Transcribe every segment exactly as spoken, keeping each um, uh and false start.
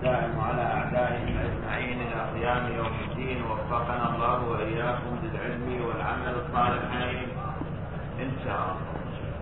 الدائم على أعدائهم أجمعين إلى قيام يوم الدين. وفقنا الله وإياكم بالعلم والعمل الصالحين إن شاء الله.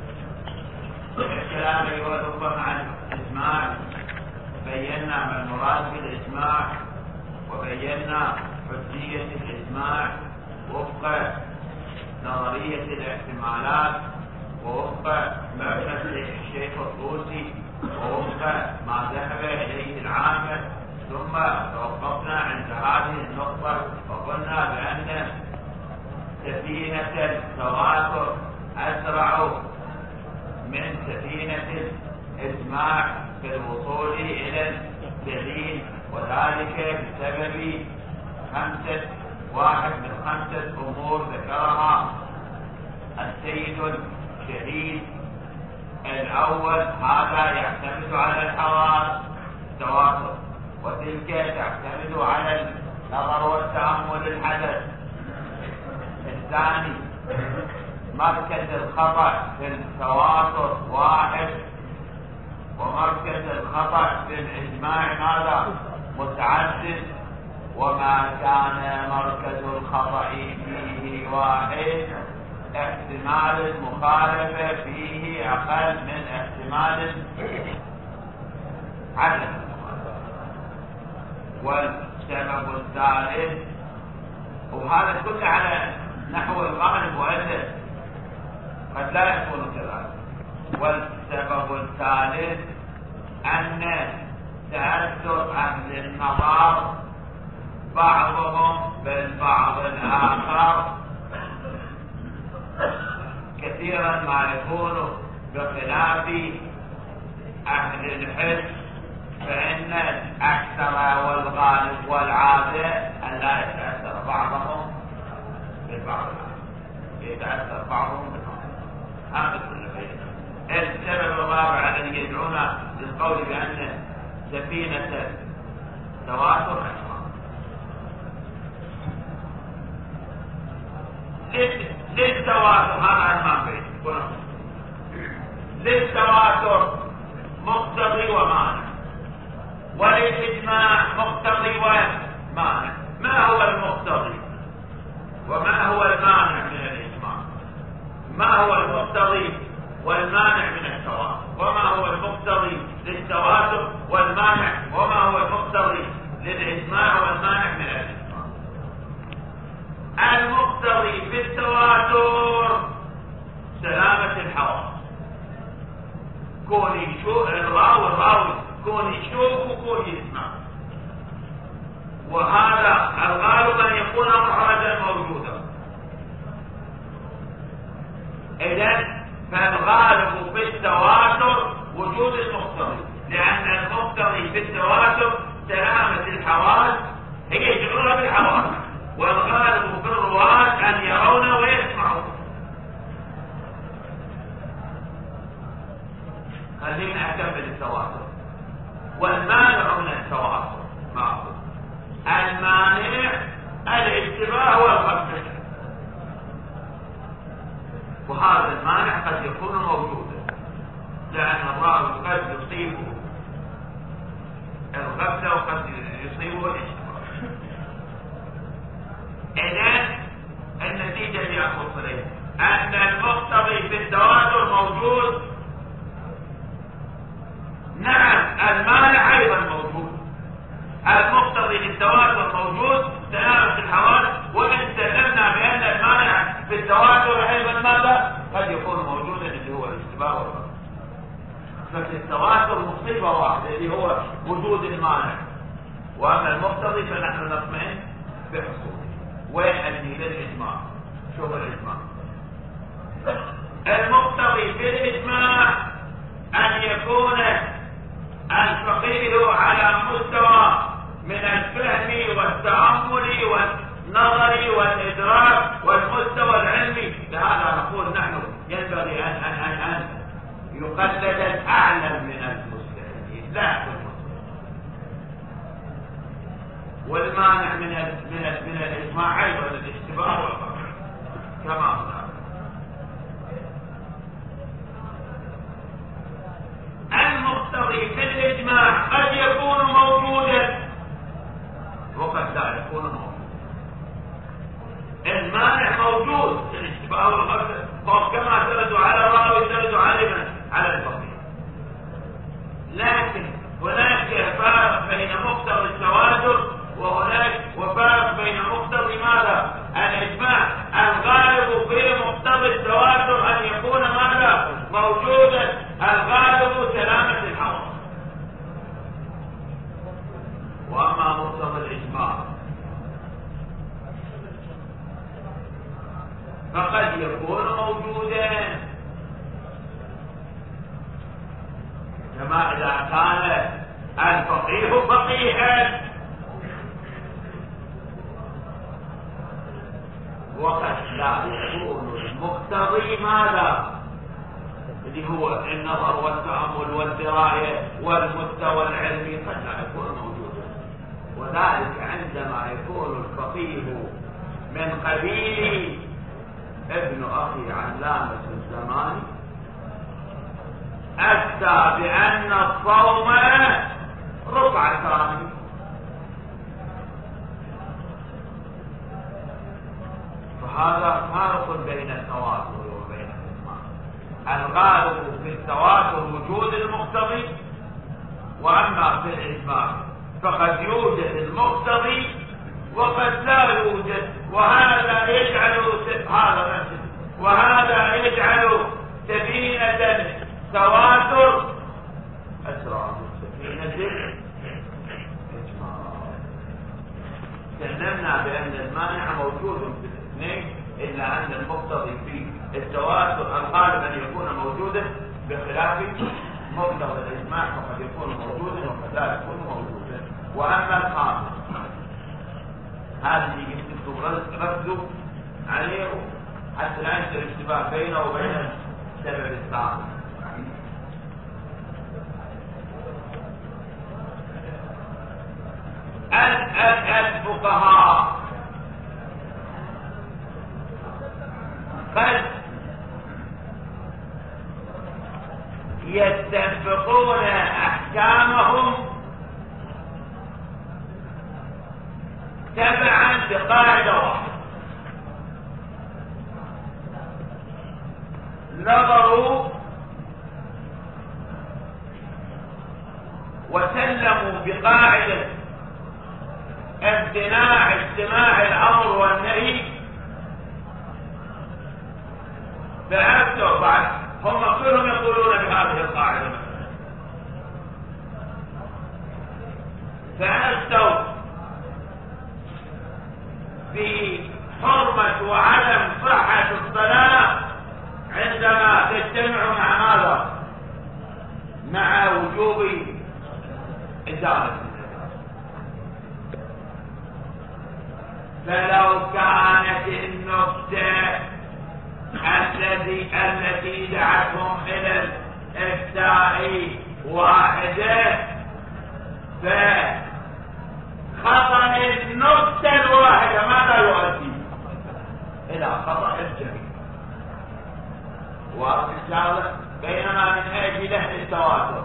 الكلام أيها الأخوة عن الإجماع، بينا ما المراد بالإجماع وبينا حجية الإجماع وفق نظرية الاحتمالات ووفق مبحث الشيخ الطوسي ووفق ما ذهب إليه العامة. ثم توقفنا عند هذه النقطة وقلنا بأن سفينة التواتر أسرع من سفينة الإجماع في الوصول إلى الدليل، وذلك بسبب خمسة واحد من خمسة أمور ذكرها السيد الشهيد. الأول هذا يعتمد على الحواس التواتر، وتلك تعتمد على النظر والتأمل الحدث. الثاني مركز الخطأ في التواتر واحد، ومركز الخطأ في الإجماع ماذا؟ متعدد. وما كان مركز الخطأ فيه واحد احتمال المخالفة فيه أقل من احتمال عدم. والسبب الثالث، وهذا كله على نحو الغالب وأدل، قد لا يكون كذلك. والسبب الثالث أن تأثر أهل النظر بعضهم بالبعض الآخر كثيرا ما يكون بخلاف أهل الحس، فإن الأكثر والغالب والعادة أن لا يتأثر بعضهم بالبعض، يتأثر بعضهم بالبعض. هذا كله بينه. السبب الرابع الذي يدعونا للقول بأن سفينة تواتر أسرع. للتواتر هذا عنوان بيت للتواتر مقتضي ومانع، وللإجماع مقتضي ومانع. ما هو المقتضي وما هو المانع من الإجماع؟ ما هو المقتضي والمانع من التواتر؟ وما هو المقتضي للتواتر والمانع؟ وما هو المقتضي للإجماع والمانع من الإجماع؟ المقتضي في التواتر سلامة الحواس، كون يشوف الراوي الراوي كون يشوف وكون يسمع، وهذا الغالب أن يكون محرزا موجودا. إذن فالغالب في التواتر وجود المقتضي، لأن المقتضي في التواتر سلامة الحواس، هي يشعرون بالحواس، والغالب في الرواة أن يرون ويسمعون. خلينا أكمل التواتر. والمانع من التواتر ما هو؟ المانع الاشتباه والخفة، وهذا المانع قد يكون موجودا، لأن الراوي قد يصيبه الغفلة وقد يصيبه الاشتباه. إذن النتيجة اللي أخص إليه أن المقتضي في التواتر موجود. نعم المانع أيضا موجود. المقتضي للتواتر موجود سلامة الحواس، وإن سلمنا بأن المانع في التواتر أيضا ماذا؟ قد يكون موجودا اللي هو الاشتباه والغفلة. ففي التواتر مصيبة واحدة اللي هو وجود المانع، وأما المقتضي فنحن نطمئن بحصوله. وين أدني للإجماع؟ شوف الإجماع. المقتضي في الإجماع أن يكون الفقيه على مستوى من الفهم والتأمل والنظر والإدراك والمستوى العلمي. لهذا نقول نحن ينبغي أن أن أن, أن يقلد الأعلم من المجتهدين، لا المجتهد. والمانع من ال من ال من الإجماع أيضا الاشتباه والغفلة كما قلنا. المقتضي في الإجماع قد يكون موجودا بين مقتضى التواتر وهناك وفارق بين مقتضى ماذا؟ الإجماع. الغالب في مقتضى التواتر أن يكون ماذا؟ موجودا. الغالب سلامة الحواس. وأما مقتضى الإجماع فقد يكون موجودا، كما إذا كان الفقيه فقيها وقد لا يكون المقتضي ماذا؟ اللي هو النظر والتأمل والدراية والمستوى العلمي قد لا يكون موجودا. وذلك عندما يكون الفقيه من قبيل ابن أخي علامة الزمان أفتى بأن الصوم ركعتان، فهذا فارق بين التواتر وبين الإجماع. الغالب في التواتر وجود المقتضي، وأما في الإجماع فقد يوجد المقتضي وقد لا يوجد، وهذا يجعل هذا نفسه وهذا يجعل سفينة تواتر أسرع من سفينة إجماع. تكلمنا بأن المانع موجود في الاثنين، إلا أن المقتضي في التواتر الغالب أن يكون موجودا بخلاف مقتضى الإجماع فقد يكون موجودا وقد لا يكون موجودا. وأما الخامس هذه يمكن ركزوا عليه حتى لا يصير اشتباه بينه وبين السبب السابق. الفقهاء قد يتفقون احكامهم تبعا بقاعدة واحدة. نظروا وسلموا بقاعدة امتناع اجتماع الامر والنهي، فأفتوا بعد هم كلهم يقولون بهذه القاعدة فأفتوا بحرمة وعدم صحة الصلاة عندما تجتمع مع ماذا؟ مع وجوب إزالة. فلو كانت النكتة الذي التي دعتهم إلى الإفتاء واحدة فخطأ النكتة الواحدة ماذا يؤدي؟ إلى خطأ الجميع. والرسالة بينما من أجل التواتر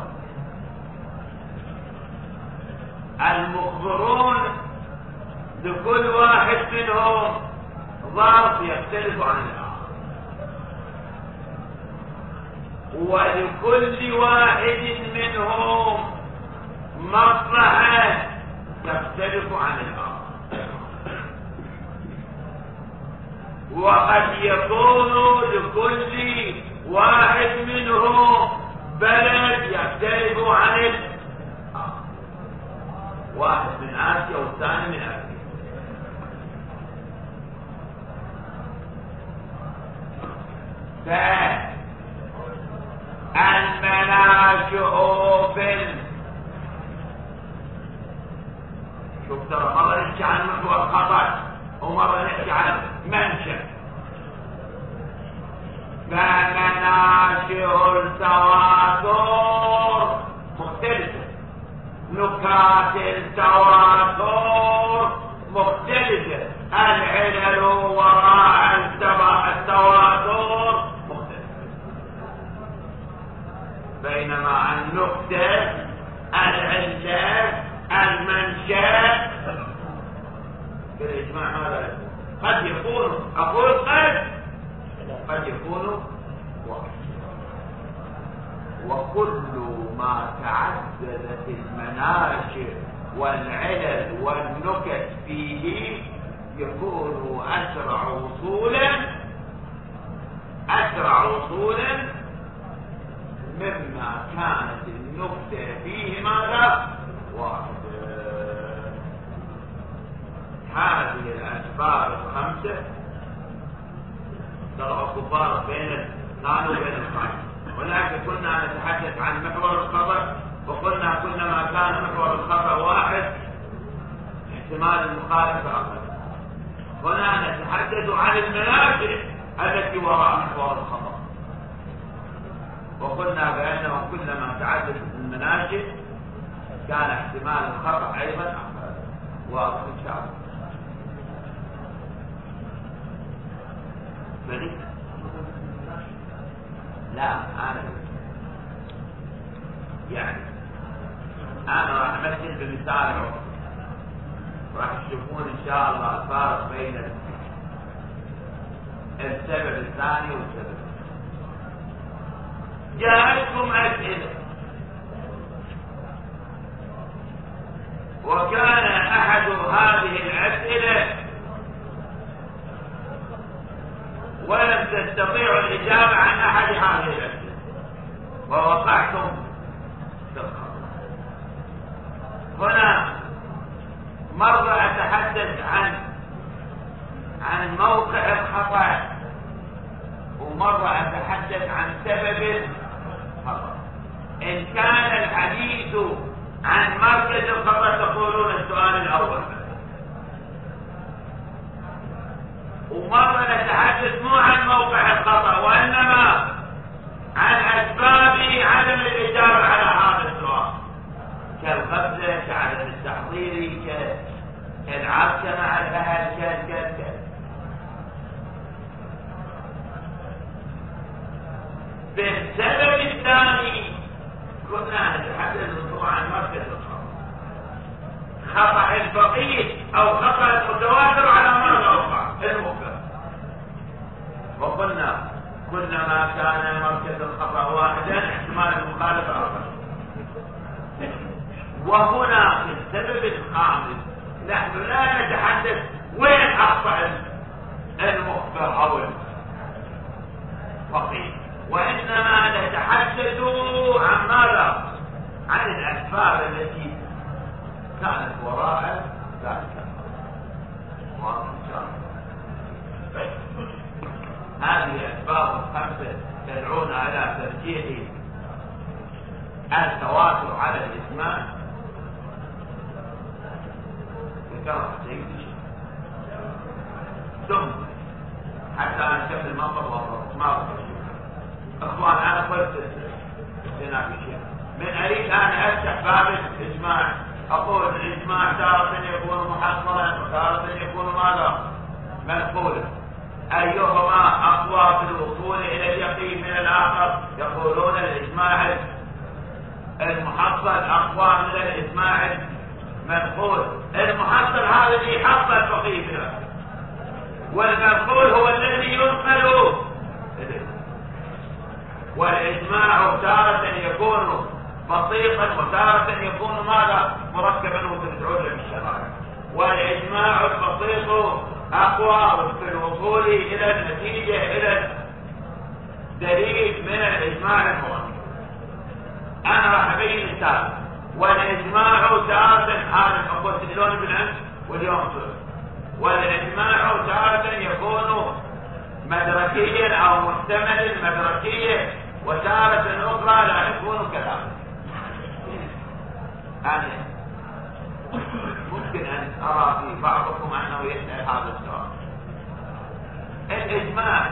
المخبرون لكل واحد منهم ظرف يختلف عن الآخر، ولكل واحد منهم مصلحة تختلف عن الآخر، وقد يكون لكل واحد منهم بلد يختلف عن الآخر، واحد من آسيا والثاني من آسيا. فالمناشئ في شوف ترى مرة نحكي عن محور الخطأ ومرة نحكي عن منشأ. فمناشئ التواتر مختلفة، نكات التواتر مختلفة، العلل وراء التواتر مختلفة، بينما النكتة العلة المنشأ بالإجماع هذا قد يكون أقول قد قد يكون واحد. وكل ما تعددت المناشئ والعلل والنكت فيه يكون أسرع وصولا أسرع وصولا مما كانت النكتة فيه ماذا؟ واحدة. هذه الأسباب الخمسة ترى كبار بين الثاني وبين الخامس، ولكن كنا نتحدث عن محور الخبر، وقلنا كلما كان محور الخبر واحد احتمال المخالفة أقل. هنا نتحدث عن المنافع التي وراء محور الخبر، وقلنا بأنه كلما تعددت المناشئ كان احتمال الخطأ أيضا أقل. واضح إن شاء الله. بني؟ لا أنا يعني أنا راح أمثل بمثال راح تشوفون إن شاء الله الفارق بين السبب الثاني والسبب. جاءتكم أسئلة، وكان أحد هذه الأسئلة ولم تستطيعوا الإجابة عن أحد هذه الأسئلة ووقعتم في الخطأ. هنا مرة أتحدث عن عن موقع الخطأ، ومرة أتحدث عن سبب الخطأ. إن كان الحديث عن مركز الخطأ تقولون السؤال الأول، ومرة نتحدث مو عن موقع الخطأ وإنما عن أسباب عدم الإجابة على هذا السؤال، كالغفلة، كعدم التحضير، كالعبث مع الأهل، كالكذا. بالسبب الثاني كنا نتحدث عن مركز الخطأ، خطأ الفقيه أو خطأ المتواتر على ماذا وقع المخبر. وقلنا كلما كان مركز الخطأ واحدا احتمال المخالفة أقل. وهنا في السبب الخامس نحن لا نتحدث وين أخطأ المخبر أو الفقيه، وإنما نتحدث عن ماذا؟ عن الأسباب التي كانت وراء ذلك. واضح إن شاء الله. هذه الأسباب الخمسة تدعونا إلى ترجيح التواتر على الإسماء. ذكرت سيدي ثم حتى نكمل المنطق والضبط. ما اخوان انا قلت جنابي شيخ من اريد ان افتح باب الاجماع، اقول الاجماع تارة يكون محصلا وتارة يكون ماذا؟ منقولا. ايهما اقوى في الوصول الى اليقين من الاخر؟ يقولون الاجماع المحصل اقوى من الاجماع المنقول. المحصل هذا اللي يحصل الفقيه به، والمنقول هو الذي ينقل. والإجماع تارة يكون بسيطا وتارة يكون ماذا؟ مركبا وتدعون بالشرائع. والإجماع البسيط أقوى في الوصول إلى النتيجة إلى الدليل من الإجماع المركب. أنا راح أبين مثال. والإجماع تارة هذا قلت اليوم بالأمس واليوم صرف. والإجماع تارة يكون مدركيا أو محتمل مدركيا، وتارة أخرى لا يكون كذلك. يعني ممكن أن أرى في بعضكم أنه يسأل هذا السؤال. الإجماع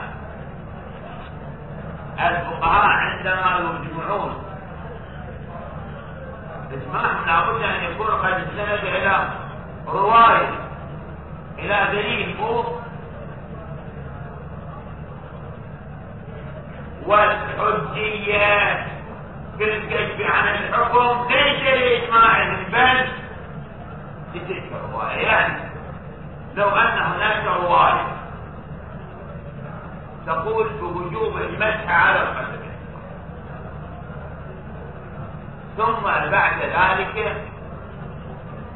الفقهاء عندما يجمعون إجماع لابد أن يكون قد استند إلى رواية إلى دليل مو والحجية في الكشف عن الحكم ليس لإجماعهم بل لتلك الرواية. يعني لو أن هناك رواية تقول بوجوب المسح على القدم، ثم بعد ذلك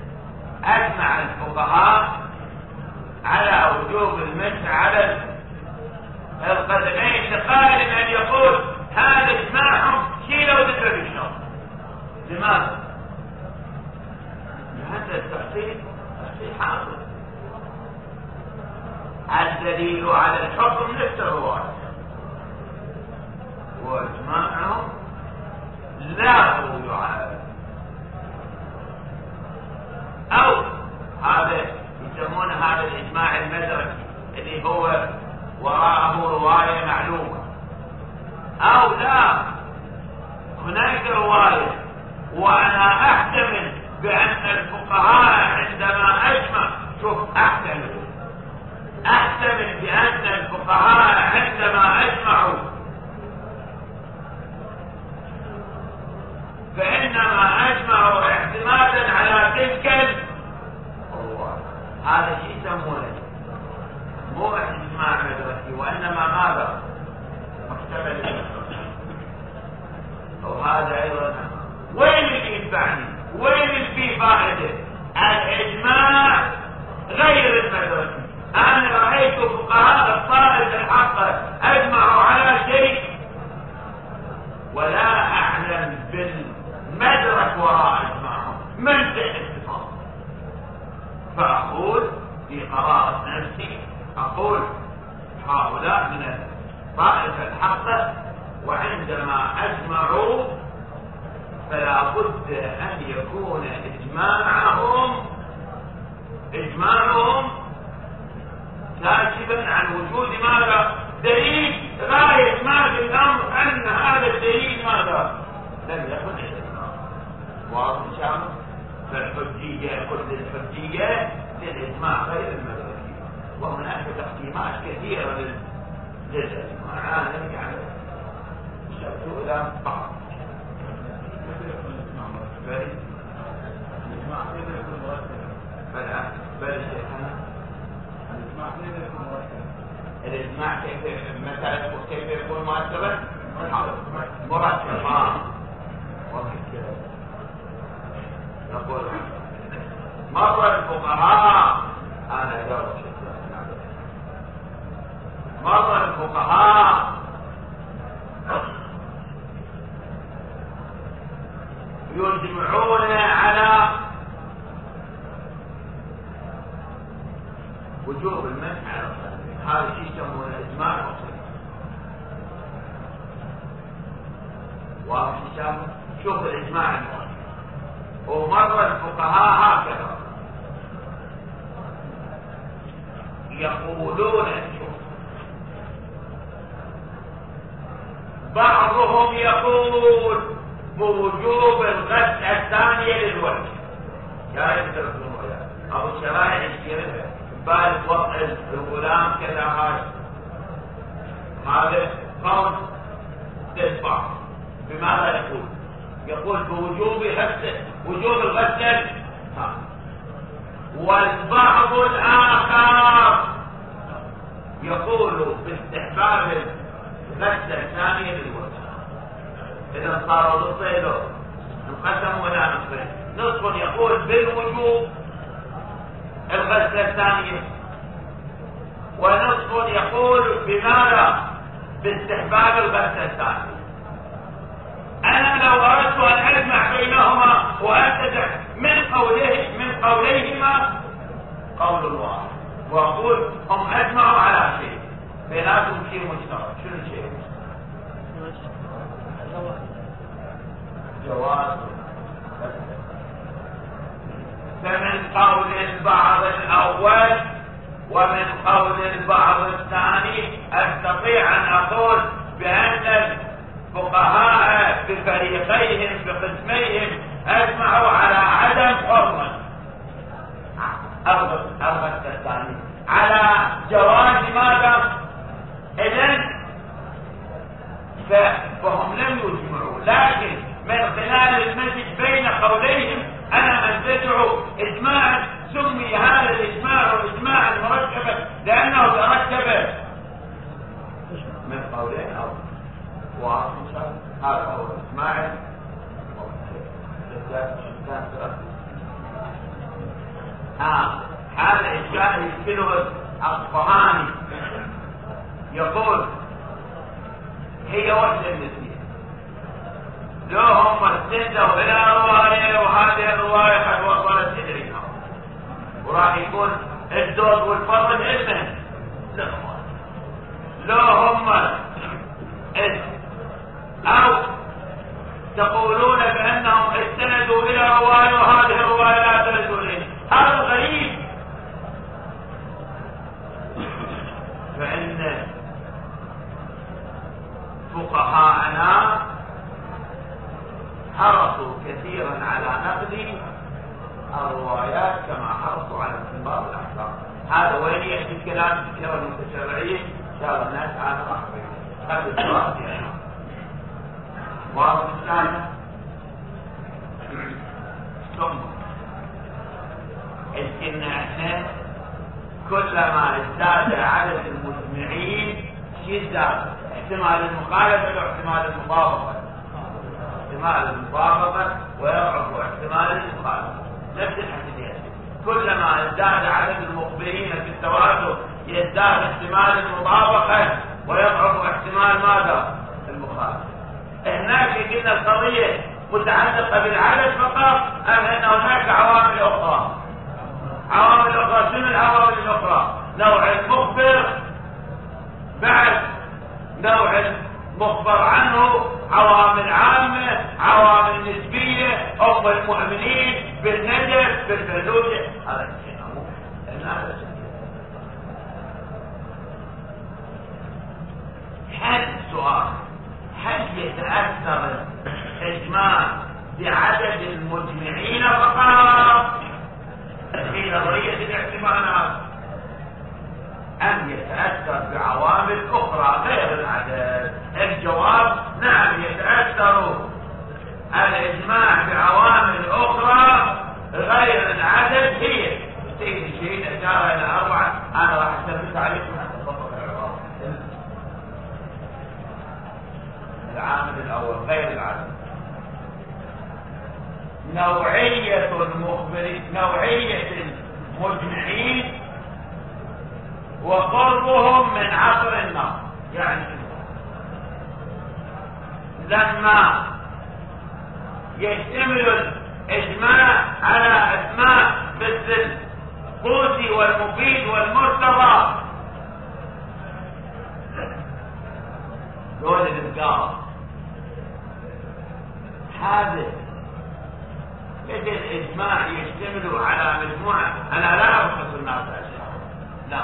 الفقهاء على وجوب المسح على القدمين لقائل ان يقول هذا اجماعهم شيلوا ذكر الشرط. لماذا؟ لهذا التفصيل تفصيل حاصل. الدليل على الحكم نفس الرواية واجماعهم لا يعارض. او هذا يسمون هذا الاجماع المدرسي اللي هو وراءه رواية معلومة. او لا، هناك رواية وانا احتمل بان الفقهاء عندما اجمع، شوف احتمل احتمل بان الفقهاء عندما اجمعوا فانما اجمعوا اعتمادا على تلك الرواية. هذا شيء يسمونه مو اجماع مدرسي وانما ماذا؟ محتمل. او هذا ايضا وين اللي ينفعني؟ وين اللي فيه فائده؟ الاجماع غير المدرسي. انا رايت فقهاء الطائفه الحقه اجمعوا على شيء ولا اعلم بالمدرك وراء اجماعهم من الاتفاق. فاقول في قراءه نفسي اقول هؤلاء من الطائفه الحقه وعندما اجمعوا فلا بد ان يكون اجماعهم اجماعهم كاشفا عن وجود ماذا؟ دليل غايه ما في الامر ان هذا الدليل ماذا؟ لم يكن اجماع. واضح ان شاء الله؟ فالحجيه كل الحجيه للاجماع غير المدرسي. وهناك تقسيمات كثيره للاجماع يعني شرطوا الى بعض. بل بل شيخنا الإجماع كيف مثلا كيف يكون مرتبا؟ مرتبا. نقول مر الفقهاء أنا جاوب مر الفقهاء يجمعون على وجوب المسح على الصلاة. هذا شيء يسمونه الاجماع الوصولي. واضح ان شاء الله؟ شوف الاجماع الوصولي. ومر الفقهاء هكذا يقولون شوف بعضهم يقول بوجوب الغسل الثانية للوجه. يا يدرسون وياه أبو الشرائع يشتري بال وضع الغلام كذا. هذا هذا قول تتبع. بماذا يقول؟ يقول بوجوب غسل وجوب الغسل. والبعض الآخر يقول باستحباب الغسل الثانية للوجه. إذا صاروا نصفين نقسم ولا نصفين. نصف يقول بالوجوب الغسلة الثانية ونصف يقول بماذا؟ باستحباب الغسلة الثانية. أنا لو أردت أن أجمع بينهما وأتبع من قوله من قوليهما قول واحد وأقول هم أجمعوا على شيء بيناتهم شيء مشترك. شنو الشيء؟ جواز. فمن قول البعض الأول ومن قول البعض الثاني أستطيع أن أقول بأن الفقهاء بفريقيهم بقسميهم أجمعوا على عدم حرمة الغسل الثاني على جواز ماذا؟ إذن فهم لم يجمعوا، لكن من خلال المزج بين قوليهم أنا أنتزع إجماعا سمي هذا الإجماع إجماعا مركبا لأنه تركب من قولين أو واحد. هذا هو الإجماع. آه هذا إشكال يشكله الأصفهاني، يقول هي وحدة الاثنين، لو هم استندوا إلى رواية وهذه الرواية قد وصلت إليها وراح يكون الدور والفضل علمهم، لو هم أو تقولون بأنهم استندوا إلى رواية وهذه الرواية لا ترد إليه، هذا غريب. فإن فقهاءنا حرصوا كثيرا على نقد الروايات كما حرصوا على استنباط الأحكام. هذا وين يأتي الكلام في كلام المتشرعين؟ إن شاء الله الناس على رحمه قد الدراسة يعني. واضح الثاني ثم إن احنا كلما ازداد عدد المجمعين يزداد احتمال المخالفة واحتمال المطابقة، احتمال المطابقة ويضعف احتمال المخالفة، نفس الحديث. كلما ازداد عدد المخبرين في التواتر يزداد احتمال المطابقة ويضعف احتمال ماذا؟ المخالفة. هناك قلنا القضية متعلقة بالعدد فقط أم أن هناك عوامل أخرى؟ عوامل أخرى. شنو العوامل الأخرى؟ نوع المخبر بعد نوع المخبر عنه، عوامل عامة، عوامل نسبية، أم المؤمنين بالنجف بالفلوجة، هذا الشيء هذا هل السؤال هل يتأثر الإجماع بعدد المجمعين فقط في نظرية الاحتمالات أم يتأثر بعوامل أخرى غير العدد؟ الجواب نعم، يتأثر الإجماع بعوامل أخرى غير العدد. هي سيد الشهيد أشار إلى أربعة، أنا راح أثبت عليكم حتى تطبق العبارة. العامل الأول غير العدد، نوعية المخبرين، نوعية المجمعين وقربهم من عصر النص. يعني لما يشتمل الإجماع على أسماء مثل القوسي والمفيد والمرتضى، دول الإذكار، هذا مثل الإجماع يشتمل على مجموعة. أنا لا أبخس الناس أشياء، لا،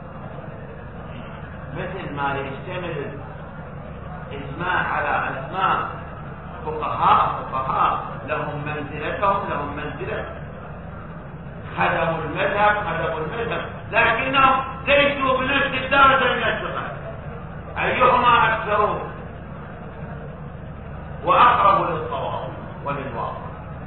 مثل ما يشتمل الإجماع على أسماء فقهاء فقهاء لهم منزلتهم، لهم منزلة، خدموا المذهب خدموا المذهب، لكنهم ليسوا بنفس الدرجة من الثقة. أيهما أكثر وأقرب للصواب وللواقع؟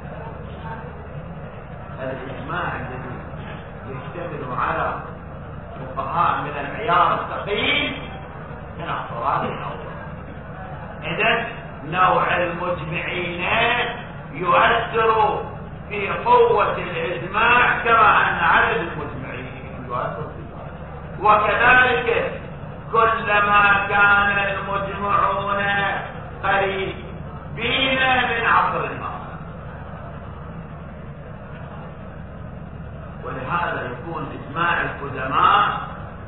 الإجماع الذي يشتمل على فقهاء من المعيار الثقيل من الصواب الأول. إذن نوع المجمعين يؤثر في قوة الإجماع كما أن عدد المجمعين يؤثر في ذلك. وكذلك كلما كان المجمعون قريبين من عصر النص، ولهذا يكون إجماع القدماء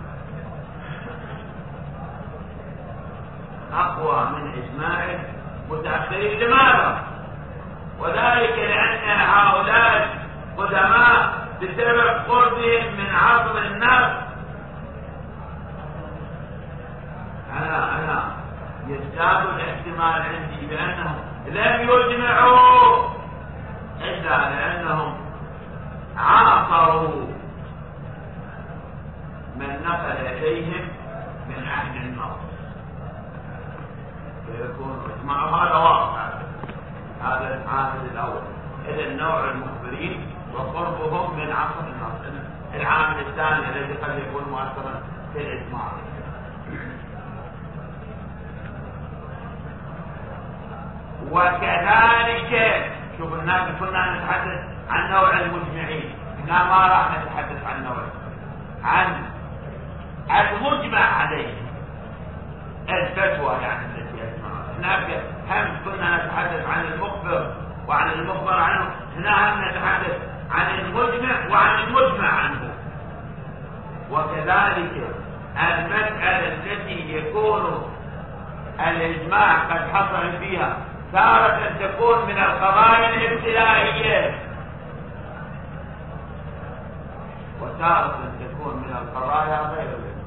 أقوى من إجماع المتأخرين. لماذا؟ وذلك لأن هؤلاء قدماء بسبب قربهم من عصر النص أنا أنا يزداد الاحتمال عندي بأنهم لم يجمعوا إلا لأنهم عاصروا من نقل إليهم من عهد النص، فيكون إجماع. هذا واضح، هذا العامل الأول. إذا النوع المخبرين وقربهم من عصر النص. العامل الثاني الذي قد يكون مؤثرا في الإجماع، وكذلك شوف الناس كنا نتحدث عن نوع المجمعين، لا ما راح نتحدث عن نوعين، عن المجمع عليه الفتوى يعني التي أجمعها. هناك هم كنا نتحدث عن المخبر وعن المخبر عنه، هنا هم نتحدث عن المجمع وعن المجمع عنه. وكذلك المسألة التي يكون الإجماع قد حصل فيها تارة تكون من القضايا الابتلائية وتارة تكون من القضايا غير الابتلائية.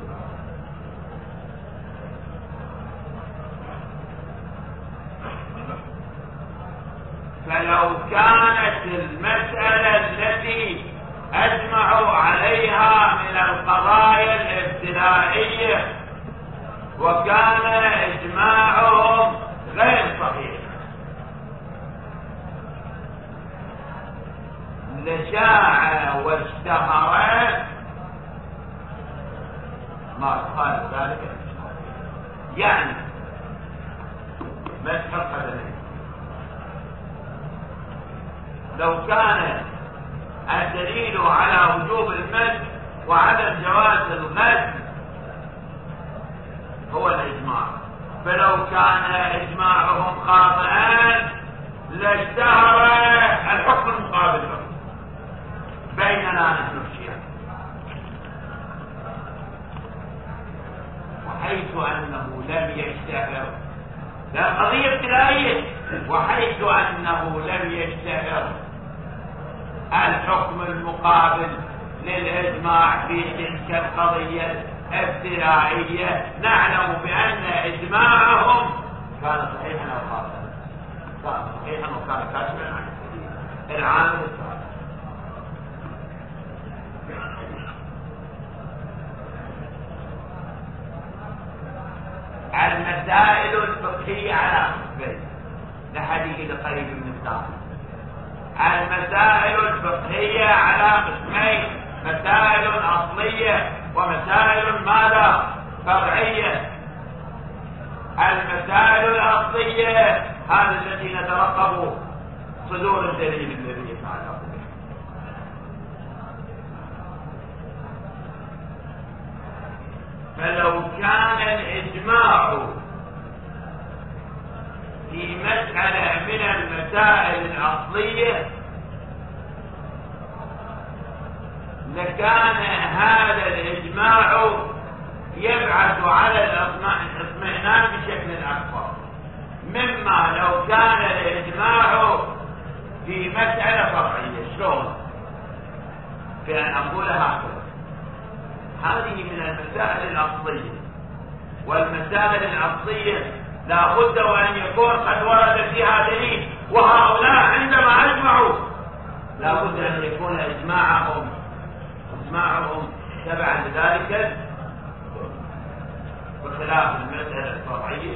فلو كانت المسألة التي أجمعوا عليها من القضايا الابتلائية وكان إجماعهم غير صحيح لشاع واشتهر ما قال ذلك يعني مسح القدمين. لو كان الدليل على وجوب المسح وعدم جواز الغسل هو الإجماع، فلو كان إجماعهم خاطئا لاشتهر الحكم المقابل له بيننا نحن الشيعة، وحيث أنه لم يشتهر لا قضية ابتلائية، وحيث أنه لم يشتهر الحكم المقابل للإجماع في تلك القضية الابتلائية نعلم بأن إجماعهم كان صحيحا أو خاطئا، كان صحيحا وكان كاشفا عن العامل الصالح. المسائل الفقهية على قسمين لحديث قريب من الثاني. المسائل الفقهية على قسمين، مسائل أصلية ومسائل ماذا؟ فرعية. المسائل الأصلية هذه التي نترقب صدور الدليل الذي يفعله. فلو كان الإجماع في مسألة من المسائل الأصلية لكان هذا الإجماع يبعث على الاطمئنان بشكل أكبر مما لو كان الإجماع في مسألة فرعية. شلون؟ في أن أقول هكذا: هذه من المسائل الأصلية، والمسائل الأصلية لا بد وأن يكون قد ورد فيها دليل، وهؤلاء عندما أجمعوا لا بد أن يكون إجماعهم إجماعهم تبعا لذلك، بخلاف المسألة الفرعية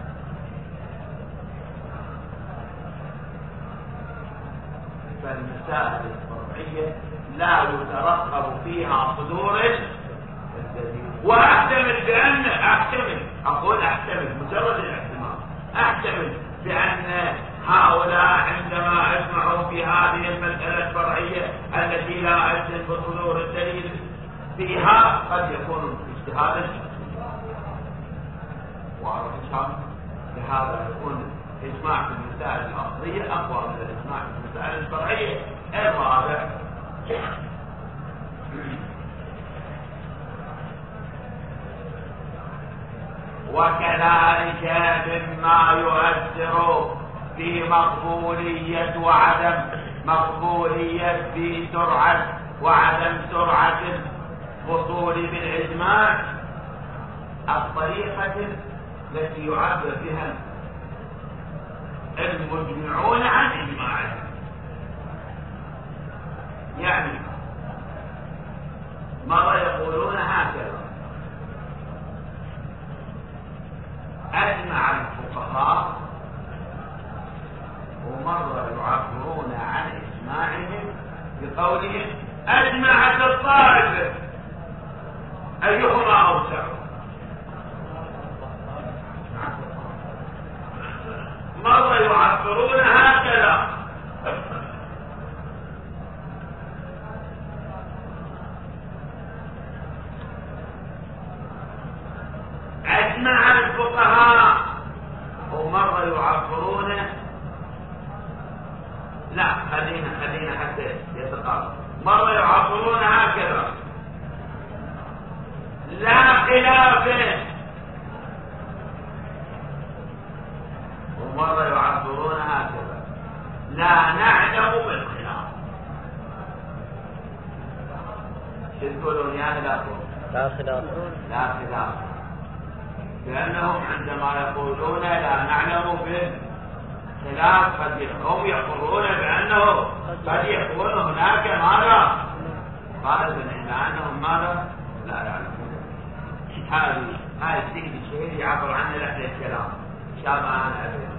فالمسائل الفرعية لا يترقب فيها صدور الدليل. وأحتمل بأن أحتمل أقول أحتمل مجرد الاحتمال أحتمل بأن هؤلاء عندما أجمعوا في هذه المسألة الفرعية التي لا أجزم بصدور الدليل فيها قد يكون اجتهادا وعرفت لهذا يكون إجماع في المسائل الأصلية أقوى من الإجماع في المسائل الفرعية. الرابع وكذلك مما يؤثر في مقبولية وعدم مقبولية في سرعة وعدم سرعة الوصول بالإجماع الطريقة التي يعبر بها المجمعون عن إجماعهم. يعني مرة يقولون هكذا: أجمع الفقهاء، ومرة يعبرون عن إجماعهم بقولهم أجمعت الطائفة، أيهما أوسع؟ مرة يعبرون هكذا الأرض، مرة يعبرون هكذا لا خلاف، ومرة يعبرون هكذا لا نعلم بالخلاف. شو تقولون يا هلاكم؟ لا خلاف. لا خلاف، لأنهم عندما يقولون لا نعلم بالخلاف قد هم يقولون بأنه قد يكون هناك ماذا؟ قال إلا أنهم ماذا؟ لا يعلمون. هذه هذه السيد الشهير يعبر عنه لحد الكلام شابه عن أبيه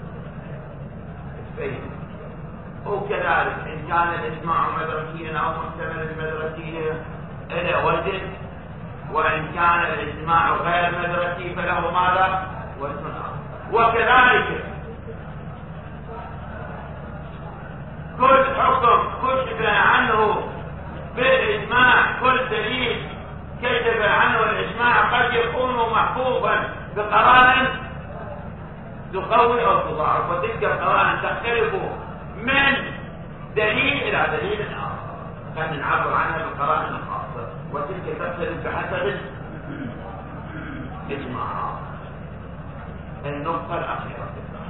فيه. وكذلك إن كان الإسماع مدركيا أو محتمل المدركية إلى وزن، وإن كان الإسماع غير مدركي فله ماذا؟ وزن آخر. وكذلك كل حكم كشف عنه بالإجماع، كل دليل كشف عنه الإجماع قد يكون محفوظا بقرائن تقوي أو تضاعف، وتلك القرائن تختلف من دليل إلى دليل آخر، قد نعبر عنها بالقرائن الخاصة، وتلك تختلف بحسب الإجماع. النقطة الأخيرة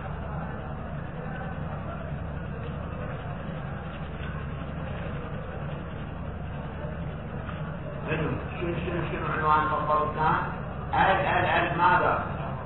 شنو شنو شنو عنوان المطلب كان؟ ال ال ال ماذا؟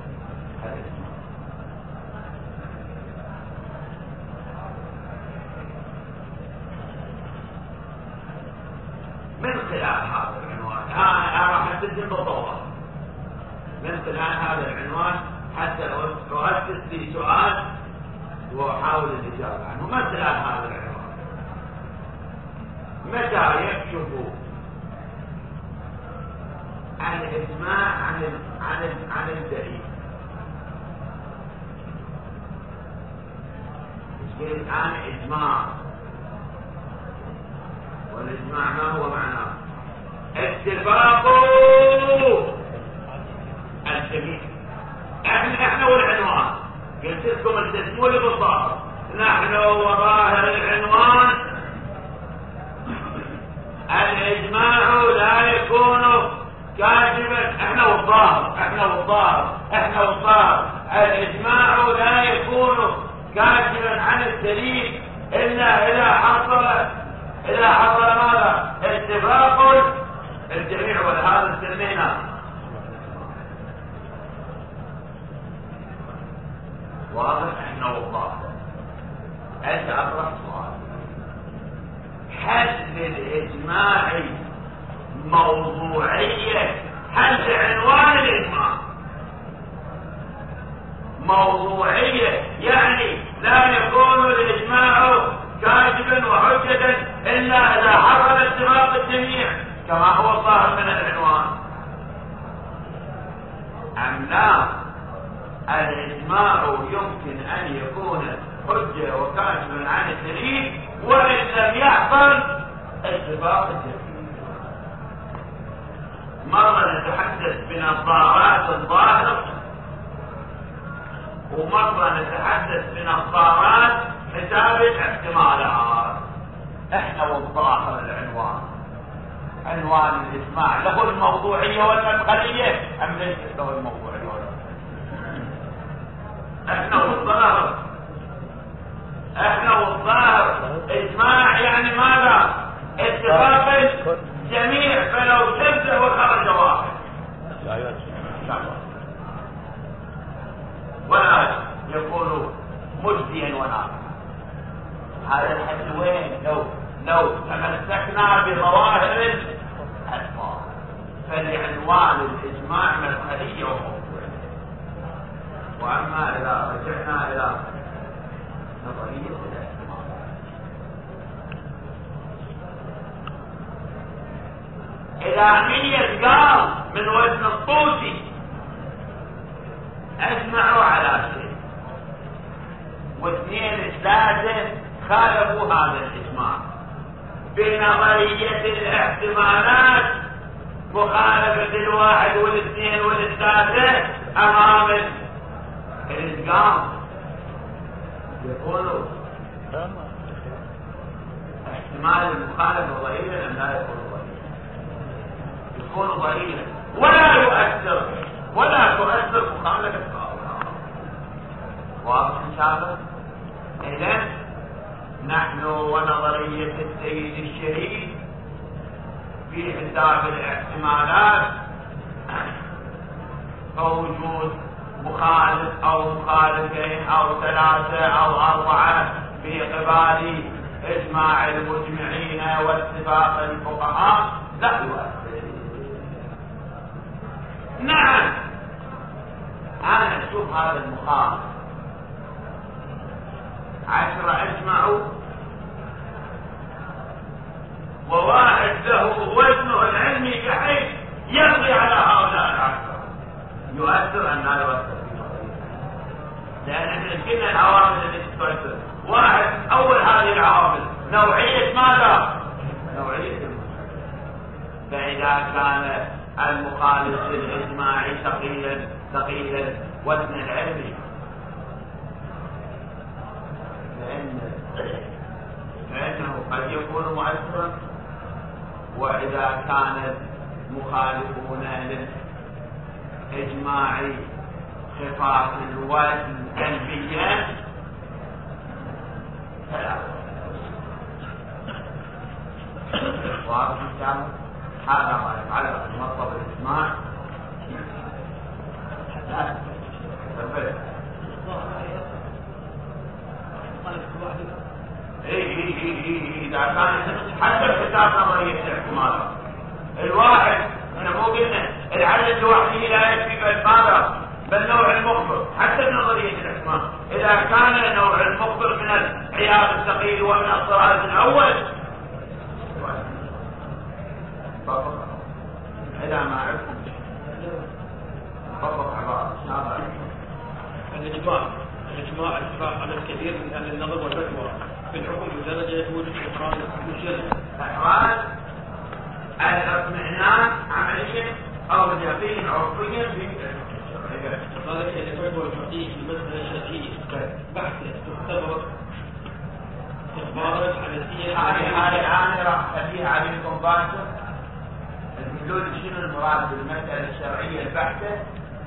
من خلال هذا العنوان انا راح استخدم بطوله من خلال هذا العنوان حتى أؤسس لي سؤال واحاول الاجابه عنه. من خلال هذا العنوان متى يكشف عن الإجماع عن ال عن ال عن الدليل؟ يصير الآن إجماع، والإجماع ما هو معناه؟ اتفاق الجميع. احنا احنا والعنوان قلت لكم التسمول بالظاهر، نحن وظاهر العنوان الإجماع لا يكون كاذبا. احنا والظاهر احنا والظاهر احنا والظاهر الإجماع لا يكون كاذبا عن الدليل إلا إذا حصل إذا حصل ماذا؟ اتفاق الجميع. ولهذا سمينا واضح احنا والظاهر. انت اطرح سؤال، هل للإجماع موضوعية؟ هل لعنوان الإجماع موضوعية؟ يعني لا يكون الإجماع كاذبا وحجة إلا إذا حصل اتفاق الجميع كما هو الظاهر من العنوان، أم لا؟ الإجماع يمكن أن يكون حجة وكاشفا عن الدليل وإن لم يحصل اتفاق الجميع. مرة نتحدث بنظارات الظاهر، ومرة نتحدث بنظارات حساب الاحتمالات. احنا والظاهر العنوان عنوان الإجماع له الموضوعية والمدخلية أم ليس له الموضوعية والمدخلية؟ احنا والظاهر احنا والظاهر إجماع يعني ماذا؟ اتفاق الجميع، فلو شد وخرج واحد ولا يقول مجديا ونافعا. هذا الحد وين؟ لو لو تمسكنا بظواهر الألفاظ فلعنوان الإجماع مدخلية وموضوعية. وأما إذا رجعنا إلى نظرية الاحتمال، إذا من يتقال من وزن الطوسي أجمعوا على شيء واثنين ثلاثة خالفوا هذا الإجماع بنظرية الاحتمالات، مخالفة الواحد والاثنين والثلاثة أمام الإسلام، يقولوا احتمال المخالف ضئيلا أم لا يكون ضئيلا؟ يكون ضئيلا ولا يؤثر ولا تؤثر مخالفة الآخر. واضح إن شاء الله؟ إذن نحن ونظرية السيد الشهيد في حساب الاحتمالات فوجود مخالف أو مخالفين أو ثلاثة أو أربعة في قبال إجماع المجمعين واتفاق الفقهاء لا يؤثر. نعم أنا أشوف هذا المخالف عشرة أجمعوا وواحد له وزنه العلمي بحيث يمضي على هؤلاء العشرة، يؤثر أم لا يؤثر؟ لأن احنا كنا العوامل التي تؤثر. واحد أول هذه العوامل نوعية ماذا؟ نوعية المخالف. فإذا كان المخالف الإجماعي ثقيلا ثقيلا وزن العلمي فإنه قد يكون مؤثرا، وإذا كان المخالفون للإجماع خفاف الوزن سلبيا فلا. واضح إن شاء الله؟ هذا ما يتعلق بمطلب الإجماع. لا تفضل. ايه ايه ايه ايه اذا كان حتى الحساب نظريه الاحتمال الواحد احنا مو قلنا العدد لوحده لا يكفي بل ماذا؟ بل نوع المخبر حتى بنظريه الاحتمال. اذا كان نوع المخبر من العياض الثقيل ومن الطراز الاول فقط اذا ما عرفتم فقط عباره ان شاء الله. الاجماع الاجماع الاتفاق على الكثير من اهل النظر والفتوى في الحكم بدرجة وجود إقرار مجرد. إقرار الاطمئنان عمليا أو اليقين عرفيا في ذلك الفتوى الفقهية في المسألة الشرعية بحث تختبر إخبارا حدثيا. هذه هذه الآن راح أخليها عليكم باكر تقولون شنو المراد بالمسألة الشرعية البحثة،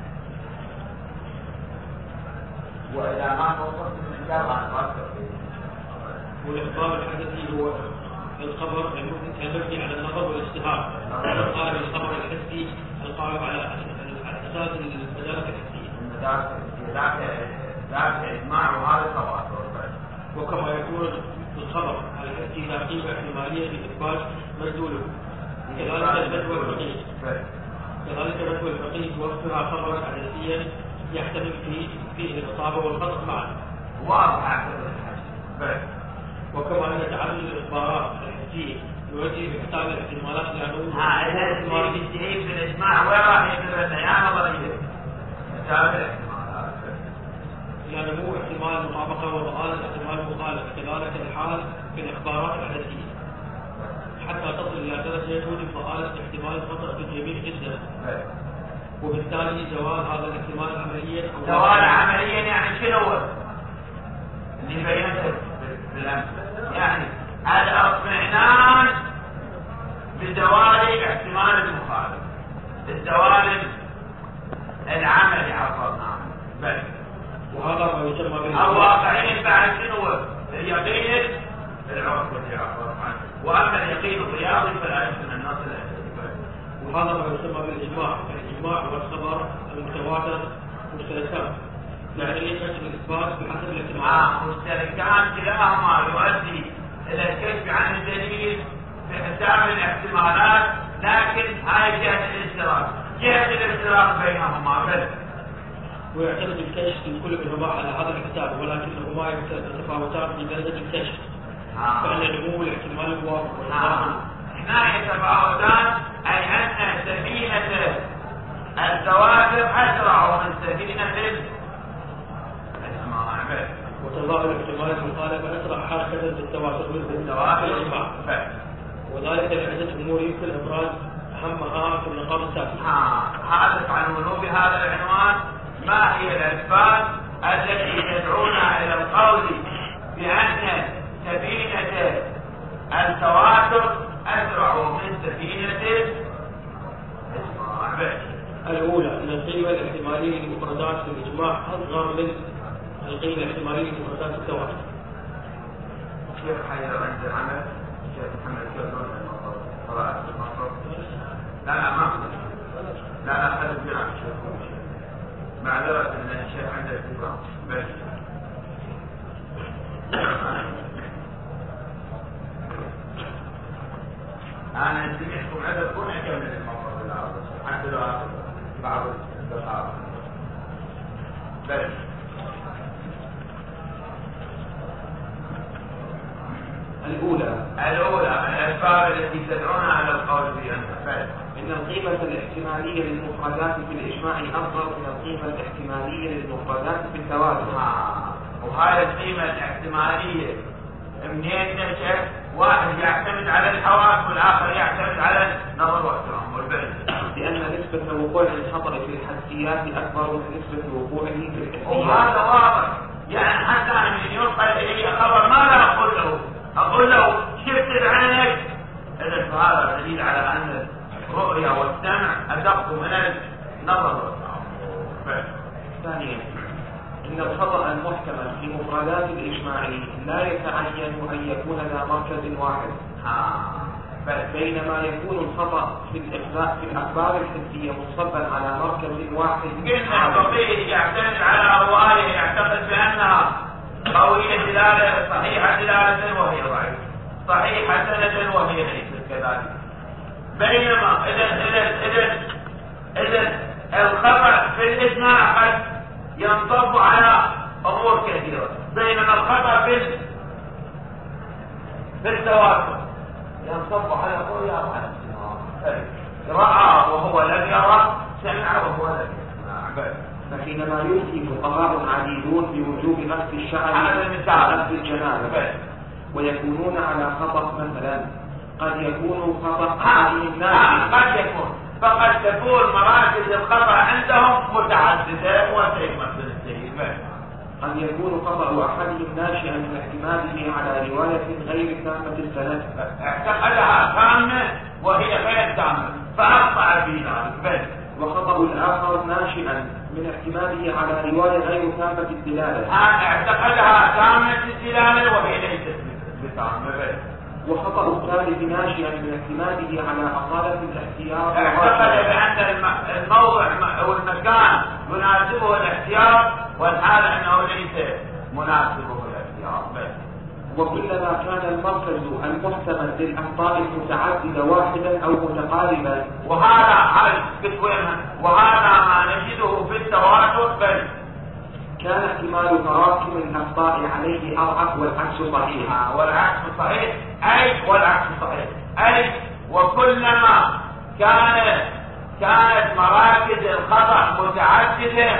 وإذا ما توصلت من الإجابة عن باكر. والإخبار الحدثي هو الخبر المبني على النظر والاجتهاد. القائم الخبر الحسي القائم على أساس المدارك الحسية. المدارك ذاك ذاك إجماع وهذا تواتر. وكما يكون الخبر الحسي لا قيمة احتمالية لإثبات مدلوله. كذلك الفتوى الفقهي. كذلك الفتوى الفقهي توفرها خبرا حدثيا يحتمل فيه فيه الإصابة والخطأ معا. واضح. وكما أن تعدد الإخبارات الحسية يؤدي بإحتمال الاحتمالات لأنه ها إذا الشيء في الإجماع وين راح يدرس يا نظرية؟ تعرف الاحتمالات. لأنه احتمال المطابقة وضآل احتمال المخالفة. كذلك الحال في الإخبارات الحسية حتى تصل إلى درجة توجد ضآلة احتمال الخطأ في الجميع جدا. وبالتالي زوال هذا الاحتمال عمليا. زوال عمليا يعني شنو هو؟ اللي بينته يعني الاطمئنان بزوال احتمال المخالف، الزوال العملي عفوا بل وهذا ما يسمى بالواقعين. الواقعين بعد شنو؟ اليقين العرف والعرف واما اليقين الرياضي فلا يمكن ان نصل اليه. وهذا ما يسمى بالاجماع. الاجماع والخبر المتواتر مشتركان يعني ليس الاثبات بحسب الاحتمالات. مشتركان كلاهما يؤدي الى الكشف عن الدليل في حساب الاحتمالات، لكن هاي جهه الاشتراك جهه الاشتراك بينهما بس. ويعتمد الكشف في كل منهما على هذا الحساب، ولكنهما يتفاوتان في درجه الكشف. آه. فان نمو الاحتمال الموافق. هنا يتفاوتان اي ان سفينه التواتر اسرع من سفينه وتظاهر احتمال المخالفة أسرع حركة بالتواتر مثل التواتر والإجماع. وذلك لعدة أمور يمكن إبراز أهمها في النقاط التالية. هذا عنوانه بهذا العنوان: ما هي الأسباب التي تدعونا إلى القول بأن سفينة التواتر أسرع من سفينة إسماعيل. الأولى أن القيمة الاحتمالية للمفردات في الإجماع أصغر من القيمة الاحتمالية للمفردات في التواتر. كيف حيث عند العمل؟ الشيخ محمد كيرلون المطر قراءة المطر؟ لا لا ما لا لا خلي الجناح الشيخ معذرة أن الشيخ عنده استفراغ بس. أنا سمعتكم عدد كون أكمل الموضوع بالعرض حتى لو بعض الدقائق بس. الأولى الأولى الأسباب التي تدعونا على القول بأنها إن القيمة الاحتمالية للمفردات في الإجماع أصغر من القيمة الاحتمالية للمفردات في التواتر. آه. وهذه القيمة الاحتمالية منين نشأت؟ واحد يعتمد على الحواس والآخر يعتمد على النظر والتأمل والبين. لأن نسبة وقوع الخطأ في الحسيات أكبر من نسبة وقوعه في الحسيات. وهذا واضح. يعني حتى أنا من ينقل إلي خبر ما لا أقول له أقول له شفت بعينك، إذا هذا دليل على أن الرؤية والسمع أدق من النظر والتأمل. ثانيا إن الخطأ المحتمل في مفردات الإجماع لا يتعين أن يكون ذا مركز واحد. آه. بينما يكون الخطأ في الإخبار في الأخبار الحسية مصبا على مركز واحد. قلنا الفقيه يعتمد على رواية يعتقد بأنها قوية دلالة صحيحة دلالة وهي ضعيفة، صحيحة سنة وهي ليست كذلك. بينما إذا إذا إذا إذا الخطأ في الإجماع قد ينصب على أمور كثيرة، بينما الخطأ في في التواتر ينصب على رؤيا وعلى سماع. رأى وهو لم يرى، سمع وهو لم يسمع. فحينما يفتي فقهاء عديدون بوجوب غسل الشعر غسل الجنابة ويكونون على خطأ مثلا قد يكون خطأ أحد الناس. قد يكون فقد تكون مراكز الخطأ عندهم متعددة وتهمة السيد. قد يكون خطأ أحدهم ناشئا من اعتماده على رواية غير تامة السند، اعتقدها تامة وهي غير تامة فأخطأ في ذلك. وخطأ الآخر ناشئا من اعتماده على رواية غير تامة الدلالة، اعتقدها تامة الدلالة وهي ليست بتامة. وخطأ الثالث ناشئا من اعتماده على أصالة الاحتياط، اعتقد بأن الموضع أو المكان يناسبه الاحتياط والحال أنه ليس مناسبه الاحتياط. وكلما كان المركز المحتمل للأخطاء المتعددة واحدا أو متقاربا، وهذا هذا وهذا ما نجده في التواتر، بل كان احتمال تراكم الأخطاء عليه أضعف والعكس صحيح. آه والعكس صحيح أي والعكس صحيح أي وكلما كانت كانت مراكز الخطأ متعددة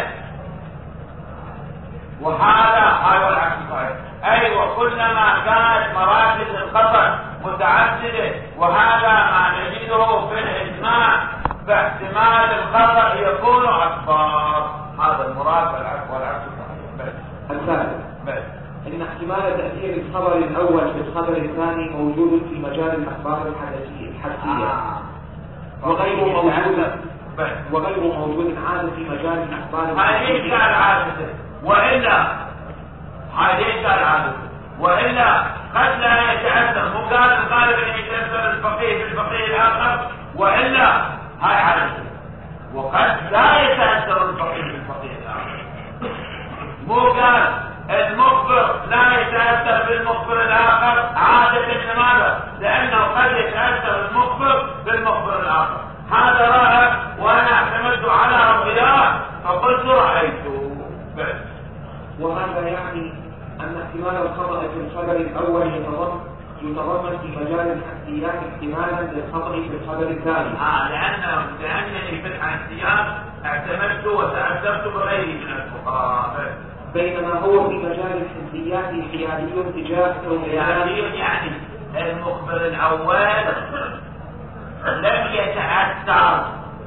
وهذا هذا والعكس صحيح أي وكلما كانت مراكز الخطأ متعددة وهذا ما نجده في الإجماع، فاحتمال الخطأ يكون أكبر. هذا المراد والعكس والعكس صحيح. الثالث إن احتمال تأثير الخبر الأول في الخبر الثاني موجود في مجال الأخبار الحديثية آه. وغير موجود وغير موجود عادة في مجال الأخبار الحديثية. هذه عادة وإلا هذه عادة وإلا قد لا يتأثر مو قال الغالب أن يتأثر الفقيه بالفقيه الآخر وإلا هاي عادة، وقد لا يتأثر الفقيه بالفقيه الآخر. مو قال المخبر لا يتأثر بالمخبر الآخر عادة. لماذا؟ لأنه قد يتأثر المخبر بالمخبر الآخر. هذا رأى وأنا اعتمدت على رؤياه فقلت رأيته بس. وهذا يعني أن احتمال الخطأ في الخبر الأول يتضمن يتضمن في مجال الحسيات احتمالا للخطأ في الخبر الثاني. آه لأنه لأنني في الحسيات اعتمدت وتأثرت بغيري من الفقهاء، بينما هو في مجال الحسيات حيادي تجاه حيادي يعني المخبر الأول لم يتأثر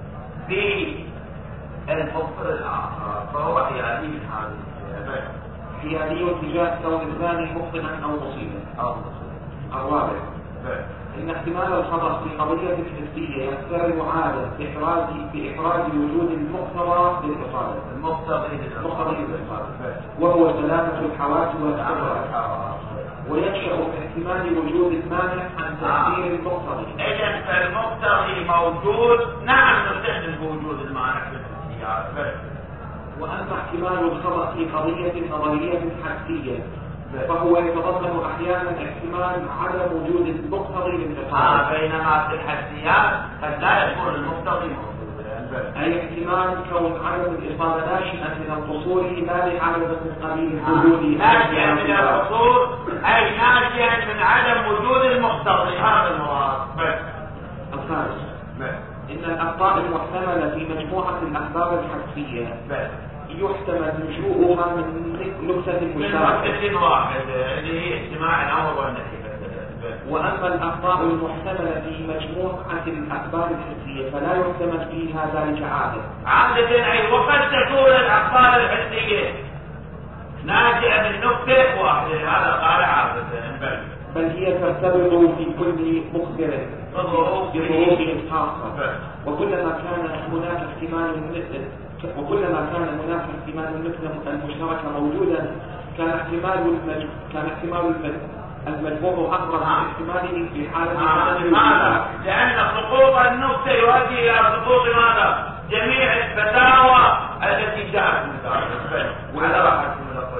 بالمخبر الآخر فهو حيادي من هذه حيادي تجاه كون الثاني مخطئا أو مصيبا. أو الرابع إن احتمال الخطأ في قضية حسية يقترن عادة بإحراز بإحراز وجود المقتضى للإصابة المقتضي للإصابة وهو ثلاثة الحواس والأخرى وينشأ احتمال وجود المانع عن تأثير المقتضي. إذا فالمقتضي موجود، نعم نستخدم بوجود المانع في الحسيات. وأما احتمال الخطأ في قضية نظرية حسية فهو يتضمن أحيانا احتمال عدم وجود المقتضي للإصابة. آه بينما في الحسيات قد لا يكون المقتضي موجود. أي احتمال كون عدم الإصابة ناشئا من القصور لا لعدم من قبيل الوجود. ناشئا من القصور أي ناشئا من عدم وجود المقتضي، هذا المراد. الخامس إن الأخطاء المحتملة في مجموعة الأسباب الحسية يحتمل لجوءها من نكتة مشتركة واحد اللي هي اجتماع الأمر والنهي. وأما الأخطاء المحتملة في مجموعة الأسباب الحسية فلا يحتمل فيها ذلك عادة. عادة أي وقد تكون الأخطاء الحسية ناتجة من نكتة واحدة، هذا قال عادة بل بل هي ترتبط في كل مخبر بظروفه الخاصة. وكلما كان هناك احتمال وكلما كان هناك احتمال النكتة المشتركة موجودا كان احتمال المج... كان احتمال المجموع أقرب من احتماله في حالة ماذا؟ لأن سقوط النكتة يؤدي إلى سقوط ماذا؟ جميع الفتاوى التي جاءت من ذلك. وعلى راحة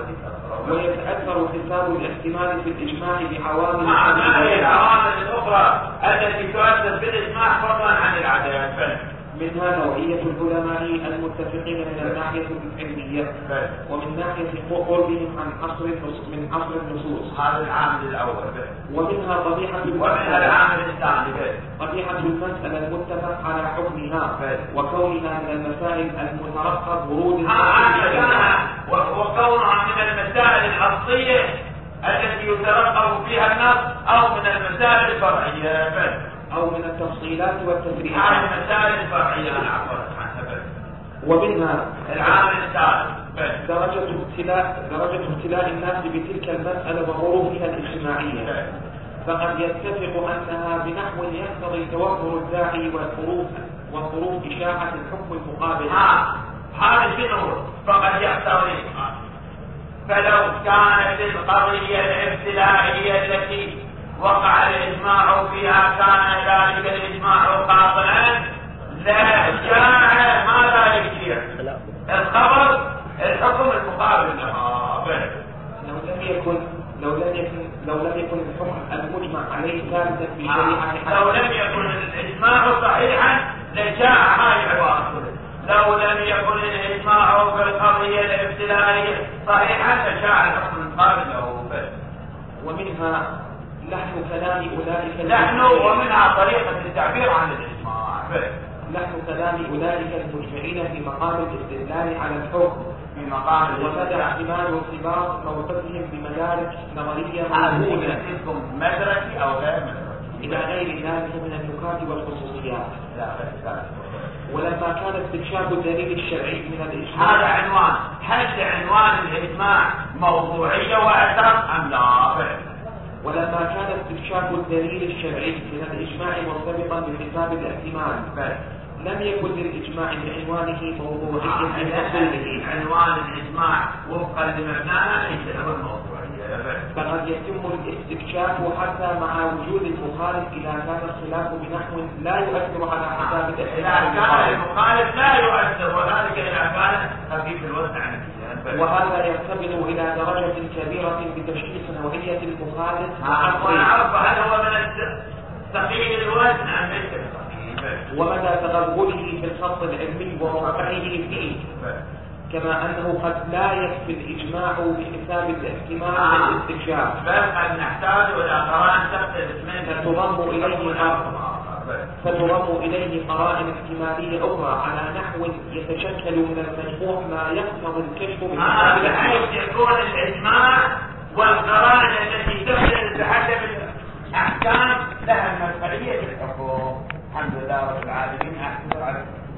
ويتأثر حساب الاحتمال في الإجماع بعوامل مع العوامل الأخرى التي تؤثر في الإجماع فضلا عن العدالة. منها نوعية العلماء المتفقين من الناحية العلمية ومن ناحية قربهم عن عصر من عصر النصوص، هذا العامل الأول. ومنها قبيحة ومنها العامل الثاني قبيحة المسألة المتفق على حكمها وكونها من المسائل المترقب ورودها وكونها من المسائل الأصلية التي يترقب فيها النص أو من المسائل الفرعية أو من التفصيلات والتفريعات. هذه المسائل الفرعية أنا عبرت عنها. ومنها العامل الثالث درجة ابتلاء درجة ابتلاء الناس بتلك المسألة وظروفها الاجتماعية، فقد يتفق أنها بنحو يقتضي توفر الداعي والظروف وظروف إشاعة الحكم المقابل. هذا شنو؟ فقد يقتضي. فلو كانت القضية الابتلائية التي وقع الإجماع فيها كان ذلك الإجماع قاطعا لا جاء ماذا يشيع الخبر الحكم المقابل لها. لو لم يكن لو لم يكن لو لم يكن الحكم المجمع عليه ثابتا في شريعة لو لم يكن الإجماع صحيحا لجاء هاي عبارة لو لم يكن الإجماع في القضية الابتلائية صحيحا لجاء الحكم المقابل له. ومنها لحن كلام أولئك لحن ومنها طريقة التعبير عن الإجماع. لحن كلام أولئك المجمعين في مقام الاستدلال على الحكم في مقام وبدأ احتمال ارتباط موقفهم بمدارك نظرية موجودة مدركي أو غير مدركي إلى غير ذلك من النكات والخصوصيات. لا غير. ولما كان استكشاف الدليل الشرعي من الإجماع هذا عنوان. هل عنوان الإجماع موضوعية وأثر أم لا؟ ولما كان استكشاف الدليل الشرعي من الإجماع مرتبطا بحساب الاحتمال لم يكن للإجماع بعنوانه موضوعية في أصله. عنوان الإجماع وفقا لمبناه ليس له الموضوعية. فقد يتم الاستكشاف حتى مع وجود المخالف إذا كان الخلاف بنحو لا يؤثر على حساب الاحتمال. إذا كان المخالف لا يؤثر وذلك إذا كان خفيف الوزن عن وهذا يحتمل إلى درجة كبيرة بتشخيص نوعية المخالف. ونعرف هل هو من ثقيل الوزن أم ليس بثقيل ومدى تغلغله في الخط العلمي وموقعه فيه، كما أنه قد لا يكفي الإجماع بحساب الاحتمال والاستكشاف بل قد نحتاج إلى قرائن تختلف منه فتضم إليه فتضم إليه قرائن احتمالية أخرى على نحو يتشكل من المجموع ما يقتضي الكشف من هذا بحيث يكون الإجماع والقرائن التي تختلف بحسب الأحكام لها المسؤولية في الحكم. الحمد لله رب العالمين. أحسن عليكم.